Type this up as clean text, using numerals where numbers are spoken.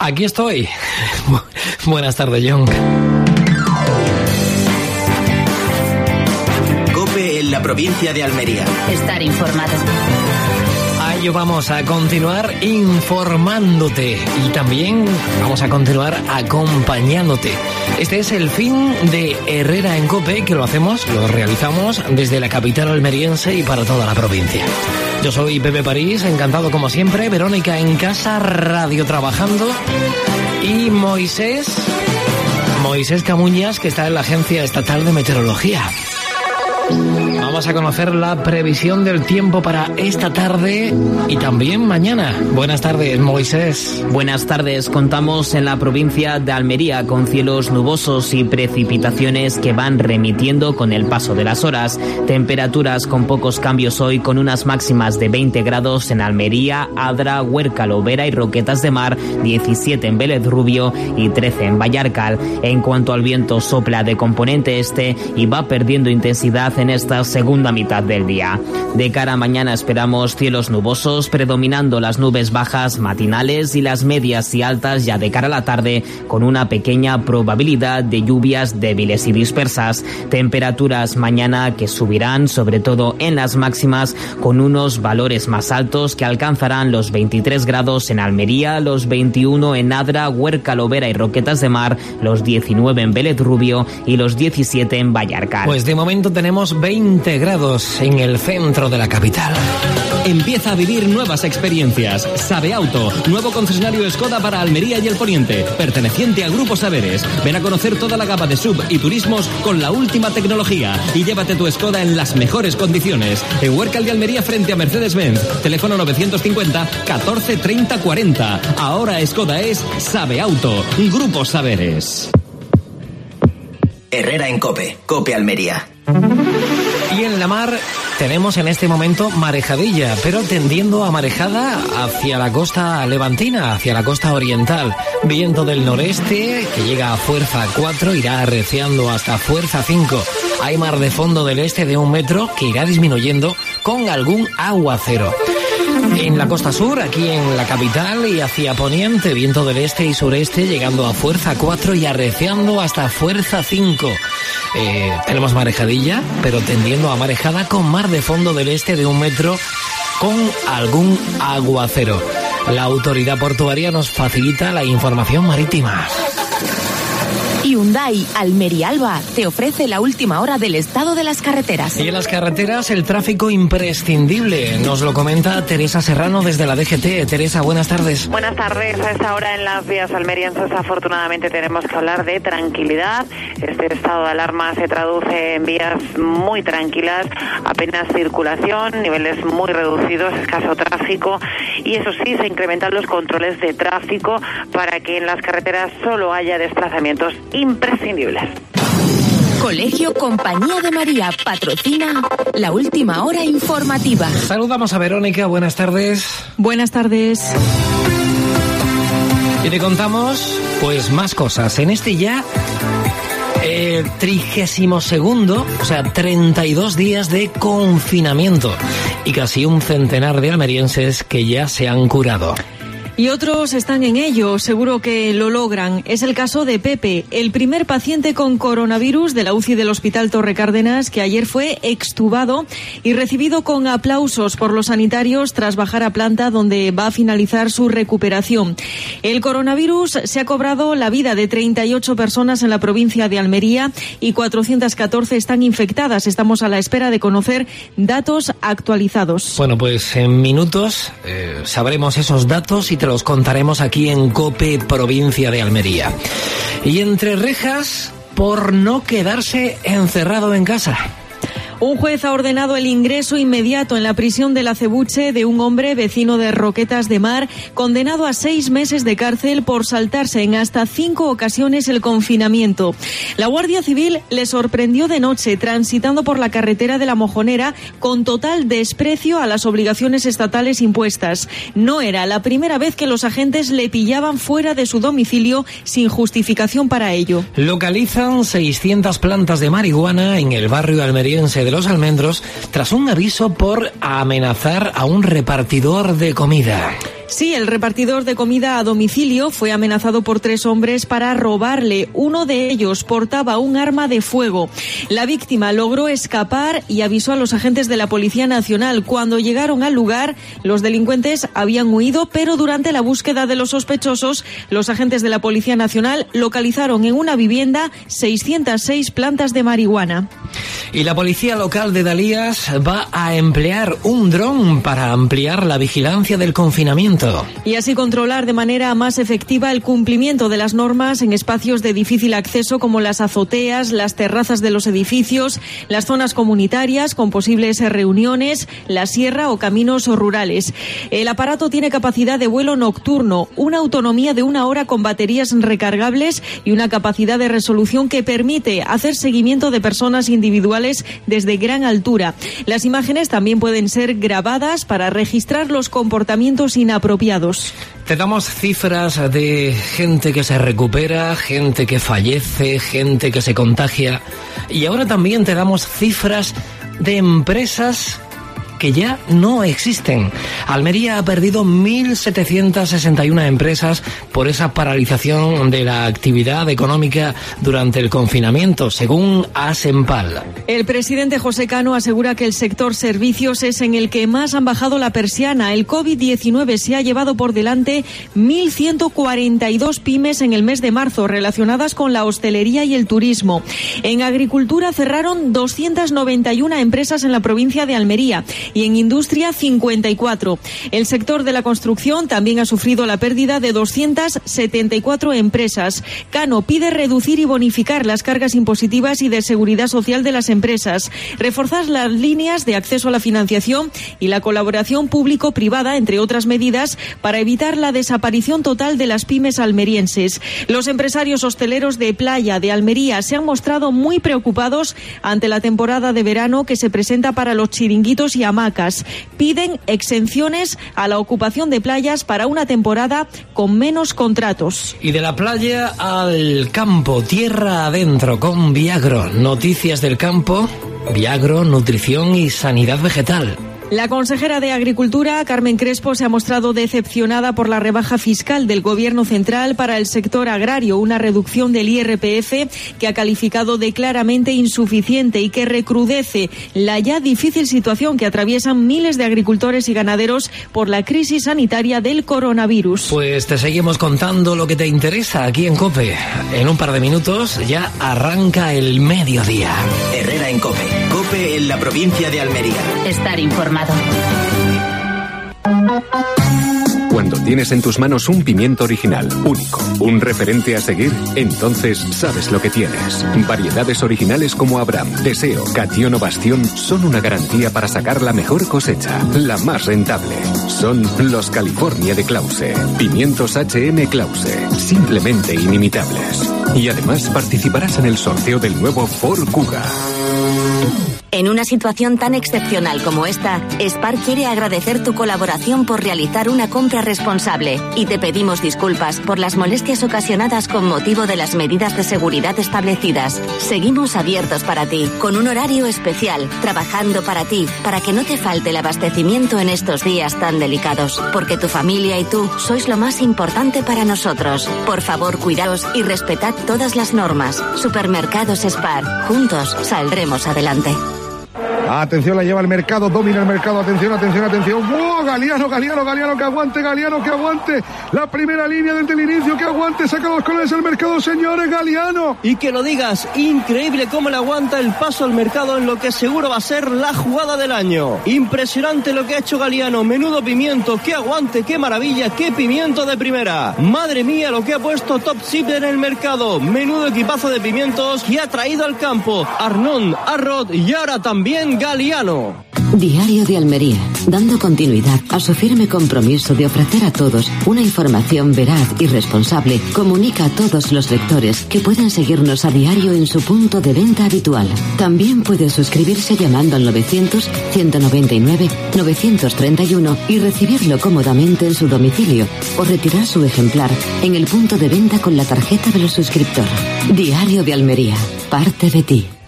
Aquí estoy. Buenas tardes, John. COPE en la provincia de Almería. Estar informado. A ello vamos a continuar informándote y también vamos a continuar acompañándote. Este es el fin de Herrera en COPE, que lo realizamos desde la capital almeriense y para toda la provincia. Yo soy Pepe París, encantado como siempre, Verónica en casa, radio trabajando, y Moisés Camuñas, que está en la Agencia Estatal de Meteorología. Vamos a conocer la previsión del tiempo para esta tarde y también mañana. Buenas tardes, Moisés. Buenas tardes. Contamos en la provincia de Almería con cielos nubosos y precipitaciones que van remitiendo con el paso de las horas. Temperaturas con pocos cambios hoy, con unas máximas de 20 grados en Almería, Adra, Huércal, Vera y Roquetas de Mar, 17 en Vélez Rubio y 13 en Vallarcal. En cuanto al viento, sopla de componente este y va perdiendo intensidad en esta segunda mitad del día. De cara a mañana esperamos cielos nubosos, predominando las nubes bajas matinales y las medias y altas ya de cara a la tarde, con una pequeña probabilidad de lluvias débiles y dispersas. Temperaturas mañana que subirán, sobre todo en las máximas, con unos valores más altos que alcanzarán los 23 grados en Almería, los 21 en Adra, Huércal, Vera y Roquetas de Mar, los 19 en Vélez Rubio y los 17 en Vallarcal. Pues de momento tenemos 20 grados en el centro de la capital. Empieza a vivir nuevas experiencias. Sabe Auto, nuevo concesionario Skoda para Almería y el Poniente, perteneciente a Grupo Saberes. Ven a conocer toda la gama de sub y turismos con la última tecnología y llévate tu Skoda en las mejores condiciones. En Huércal de Almería frente a Mercedes-Benz. Teléfono 950 14 30 40. Ahora Skoda es Sabe Auto, Grupo Saberes. Herrera en COPE, COPE Almería. Y en la mar tenemos en este momento marejadilla, pero tendiendo a marejada hacia la costa levantina, hacia la costa oriental. Viento del noreste que llega a fuerza 4, irá arreciando hasta fuerza 5. Hay mar de fondo del este de 1 metro que irá disminuyendo con algún aguacero. En la costa sur, aquí en la capital y hacia poniente, viento del este y sureste llegando a fuerza 4 y arreciando hasta fuerza 5. Tenemos marejadilla, pero tendiendo a marejada con mar de fondo del este de 1 metro con algún aguacero. La autoridad portuaria nos facilita la información marítima. Hyundai Almería Alba te ofrece la última hora del estado de las carreteras. Y en las carreteras el tráfico imprescindible. Nos lo comenta Teresa Serrano desde la DGT. Teresa, buenas tardes. Buenas tardes. A esta hora en las vías almerienses afortunadamente tenemos que hablar de tranquilidad. Este estado de alarma se traduce en vías muy tranquilas, apenas circulación, niveles muy reducidos, escaso tráfico, y eso sí, se incrementan los controles de tráfico para que en las carreteras solo haya desplazamientos imprescindibles. Colegio Compañía de María patrocina la última hora informativa. Saludamos a Verónica, buenas tardes. Buenas tardes. Y te contamos, pues, más cosas. En este ya 32º, o sea, 32 días de confinamiento y casi un centenar de almerienses que ya se han curado. Y otros están en ello, seguro que lo logran. Es el caso de Pepe, el primer paciente con coronavirus de la UCI del Hospital Torre Cárdenas, que ayer fue extubado y recibido con aplausos por los sanitarios tras bajar a planta, donde va a finalizar su recuperación. El coronavirus se ha cobrado la vida de 38 personas en la provincia de Almería y 414 están infectadas. Estamos a la espera de conocer datos actualizados. Bueno, pues en minutos sabremos esos datos y te los contaremos aquí en COPE Provincia de Almería. Y entre rejas, por no quedarse encerrado en casa. Un juez ha ordenado el ingreso inmediato en la prisión del Acebuche de un hombre vecino de Roquetas de Mar, condenado a 6 meses de cárcel por saltarse en hasta 5 ocasiones el confinamiento. La Guardia Civil le sorprendió de noche transitando por la carretera de La Mojonera con total desprecio a las obligaciones estatales impuestas. No era la primera vez que los agentes le pillaban fuera de su domicilio sin justificación para ello. Localizan 600 plantas de marihuana en el barrio almeriense de Los Almendros tras un aviso por amenazar a un repartidor de comida. Sí, el repartidor de comida a domicilio fue amenazado por 3 hombres para robarle. Uno de ellos portaba un arma de fuego. La víctima logró escapar y avisó a los agentes de la Policía Nacional. Cuando llegaron al lugar, los delincuentes habían huido, pero durante la búsqueda de los sospechosos, los agentes de la Policía Nacional localizaron en una vivienda 606 plantas de marihuana. Y la policía local de Dalías va a emplear un dron para ampliar la vigilancia del confinamiento. Y así controlar de manera más efectiva el cumplimiento de las normas en espacios de difícil acceso como las azoteas, las terrazas de los edificios, las zonas comunitarias con posibles reuniones, la sierra o caminos rurales. El aparato tiene capacidad de vuelo nocturno, una autonomía de 1 hora con baterías recargables y una capacidad de resolución que permite hacer seguimiento de personas individuales desde gran altura. Las imágenes también pueden ser grabadas para registrar los comportamientos inapropiados. Te damos cifras de gente que se recupera, gente que fallece, gente que se contagia. Y ahora también te damos cifras de empresas que ya no existen. Almería ha perdido 1.761 empresas por esa paralización de la actividad económica durante el confinamiento, según Asempal. El presidente José Cano asegura que el sector servicios es en el que más han bajado la persiana. El COVID-19 se ha llevado por delante 1.142 pymes en el mes de marzo relacionadas con la hostelería y el turismo. En agricultura cerraron 291 empresas en la provincia de Almería y en industria 54. El sector de la construcción también ha sufrido la pérdida de 274 empresas. Cano pide reducir y bonificar las cargas impositivas y de seguridad social de las empresas, reforzar las líneas de acceso a la financiación y la colaboración público-privada, entre otras medidas, para evitar la desaparición total de las pymes almerienses. Los empresarios hosteleros de playa de Almería se han mostrado muy preocupados ante la temporada de verano que se presenta para los chiringuitos y hamacas. Piden exenciones a la ocupación de playas para una temporada con menos contratos. Y de la playa al campo, tierra adentro con Viagro. Noticias del campo, Viagro, nutrición y sanidad vegetal. La consejera de Agricultura, Carmen Crespo, se ha mostrado decepcionada por la rebaja fiscal del Gobierno central para el sector agrario, una reducción del IRPF que ha calificado de claramente insuficiente y que recrudece la ya difícil situación que atraviesan miles de agricultores y ganaderos por la crisis sanitaria del coronavirus. Pues te seguimos contando lo que te interesa aquí en COPE. En un par de minutos ya arranca el mediodía. Herrera en COPE. COPE en la provincia de Almería. Estar informado. Cuando tienes en tus manos un pimiento original, único, un referente a seguir, entonces sabes lo que tienes. Variedades originales como Abraham, Deseo, Catión o Bastión son una garantía para sacar la mejor cosecha, la más rentable. Son los California de Clause. Pimientos HM Clause, simplemente inimitables. Y además participarás en el sorteo del nuevo Ford Kuga. En una situación tan excepcional como esta, Spar quiere agradecer tu colaboración por realizar una compra responsable y te pedimos disculpas por las molestias ocasionadas con motivo de las medidas de seguridad establecidas. Seguimos abiertos para ti, con un horario especial, trabajando para ti, para que no te falte el abastecimiento en estos días tan delicados, porque tu familia y tú sois lo más importante para nosotros. Por favor, cuidaos y respetad todas las normas. Supermercados Spar, juntos saldremos adelante. Atención, la lleva el mercado, domina el mercado, atención, atención, atención. ¡Oh, Galiano, que aguante, Galiano, que aguante! La primera línea desde el inicio, que aguante, saca los colores al mercado, señores, Galiano. Y que lo digas, increíble cómo le aguanta el paso al mercado en lo que seguro va a ser la jugada del año. Impresionante lo que ha hecho Galiano, menudo pimiento, qué aguante, qué maravilla, qué pimiento de primera. Madre mía, lo que ha puesto Top Chip en el mercado, menudo equipazo de pimientos que ha traído al campo. Arnón, Arrod y ahora también Galiano. Diario de Almería, dando continuidad a su firme compromiso de ofrecer a todos una información veraz y responsable, comunica a todos los lectores que pueden seguirnos a diario en su punto de venta habitual. También puede suscribirse llamando al 900-199-931 y recibirlo cómodamente en su domicilio o retirar su ejemplar en el punto de venta con la tarjeta del suscriptor. Diario de Almería, parte de ti.